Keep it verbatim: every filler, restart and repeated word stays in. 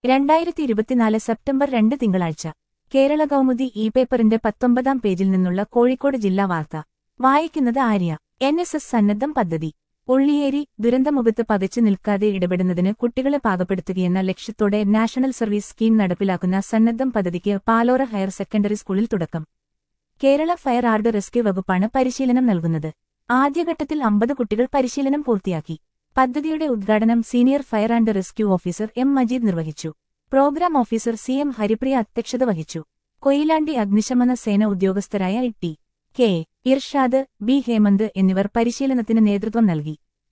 രണ്ടായിരത്തി ഇരുപത്തിനാല് സെപ്റ്റംബർ രണ്ട് തിങ്കളാഴ്ച കേരള കൗമുദി ഇ പേപ്പറിന്റെ പത്തൊമ്പതാം പേജിൽ നിന്നുള്ള കോഴിക്കോട് ജില്ലാ വാർത്ത വായിക്കുന്നത് ആര്യ. എൻ എസ് എസ് സന്നദ്ധം പദ്ധതി ഉള്ളിയേരി ദുരന്തമുഖത്ത് പകച്ചു നിൽക്കാതെ ഇടപെടുന്നതിന് കുട്ടികളെ പാകപ്പെടുത്തുകയെന്ന ലക്ഷ്യത്തോടെ നാഷണൽ സർവീസ് സ്കീം നടപ്പിലാക്കുന്ന സന്നദ്ധം പദ്ധതിക്ക് പാലോറ ഹയർ സെക്കൻഡറി സ്കൂളിൽ തുടക്കം. കേരള ഫയർ ആർഡ് റെസ്ക്യൂ വകുപ്പാണ് പരിശീലനം നൽകുന്നത്. ആദ്യഘട്ടത്തിൽ അമ്പത് കുട്ടികൾ പരിശീലനം പൂർത്തിയാക്കി. പദ്ധതിയുടെ ഉദ്ഘാടനം senior fire and rescue officer M Majeed നിർവഹിച്ചു. Programme officer C M Haripriya അധ്യക്ഷത വഹിച്ചു. കൊയിലാണ്ടി അഗ്നിശമന സേന ഉദ്യോഗസ്ഥരായ T K Irshad, B Hemanth എന്നിവർ പരിശീലനത്തിന് നേതൃത്വം നൽകി.